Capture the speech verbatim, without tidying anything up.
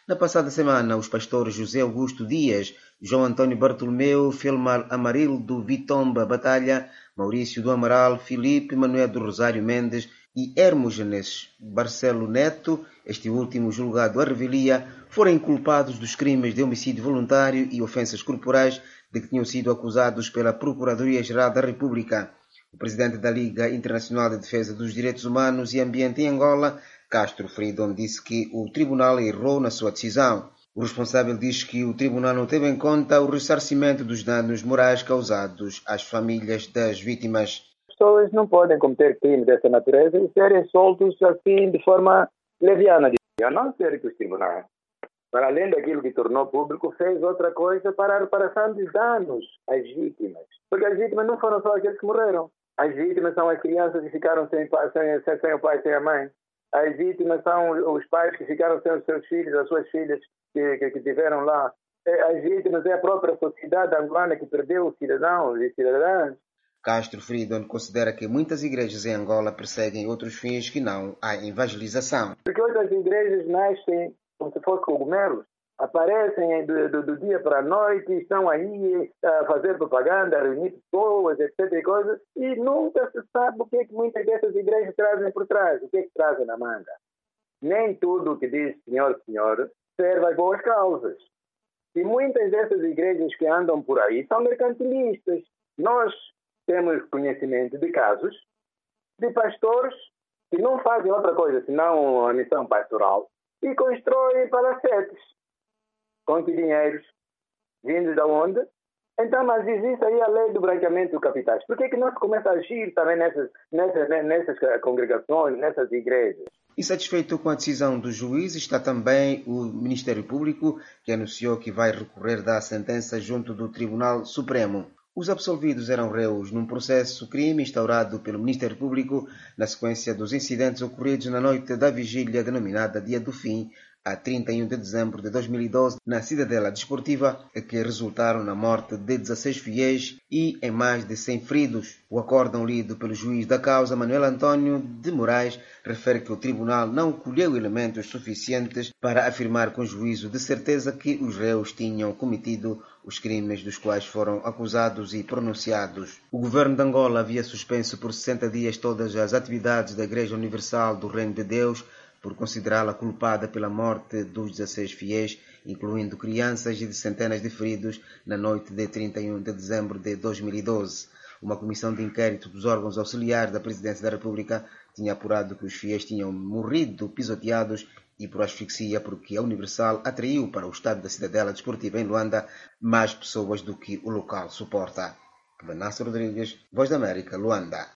Na passada semana, os pastores José Augusto Dias, João Antônio Bartolomeu, Filmar Amarildo Vitomba Batalha, Maurício do Amaral, Filipe Manuel do Rosário Mendes e Hermógenes Barcelo Neto, este último julgado à revelia, foram inculpados dos crimes de homicídio voluntário e ofensas corporais de que tinham sido acusados pela Procuradoria-Geral da República. O presidente da Liga Internacional de Defesa dos Direitos Humanos e Ambiente em Angola, Castro Freedom, disse que o tribunal errou na sua decisão. O responsável diz que o tribunal não teve em conta o ressarcimento dos danos morais causados às famílias das vítimas. As pessoas não podem cometer crimes dessa natureza e serem soltos assim de forma leviana. A não ser que os tribunais, para além daquilo que tornou público, fez outra coisa para a reparação dos danos às vítimas. Porque as vítimas não foram só aqueles que morreram. As vítimas são as crianças que ficaram sem, pai, sem, sem, sem o pai e sem a mãe. As vítimas são os pais que ficaram sem os seus filhos, as suas filhas que, que, que tiveram lá. As vítimas é a própria sociedade angolana que perdeu os cidadãos e cidadãs. Castro Freedom considera que muitas igrejas em Angola perseguem outros fins que não a evangelização. Porque outras igrejas nascem como se fossem cogumelos. Aparecem do, do, do dia para a noite, estão aí a fazer propaganda, a reunir pessoas, etcétera e coisas, e nunca se sabe o que é que muitas dessas igrejas trazem por trás, o que é que trazem na manga. Nem tudo o que diz Senhor, Senhor serve às boas causas. E muitas dessas igrejas que andam por aí são mercantilistas. Nós temos conhecimento de casos de pastores que não fazem outra coisa senão a missão pastoral e constroem palacetes. Com que dinheiros? Vindos de onde? Então, mas existe aí a lei do branqueamento de capitais. Por que é que não se começa a agir também nessas, nessas, nessas congregações, nessas igrejas? Insatisfeito com a decisão do juiz está também o Ministério Público, que anunciou que vai recorrer da sentença junto do Tribunal Supremo. Os absolvidos eram réus num processo crime instaurado pelo Ministério Público na sequência dos incidentes ocorridos na noite da vigília denominada Dia do Fim, a trinta e um de dezembro de dois mil e doze, na Cidadela Desportiva, que resultaram na morte de dezesseis fiéis e em mais de cem feridos. O acórdão lido pelo juiz da causa, Manuel Antônio de Moraes, refere que o tribunal não colheu elementos suficientes para afirmar com juízo de certeza que os réus tinham cometido os crimes dos quais foram acusados e pronunciados. O governo de Angola havia suspenso por sessenta dias todas as atividades da Igreja Universal do Reino de Deus, por considerá-la culpada pela morte dos dezesseis fiéis, incluindo crianças e de centenas de feridos, na noite de trinta e um de dezembro de dois mil e doze. Uma comissão de inquérito dos órgãos auxiliares da Presidência da República tinha apurado que os fiéis tinham morrido pisoteados e por asfixia, porque a Universal atraiu para o estádio da Cidadela Desportiva em Luanda mais pessoas do que o local suporta. Vanessa Rodrigues, Voz da América, Luanda.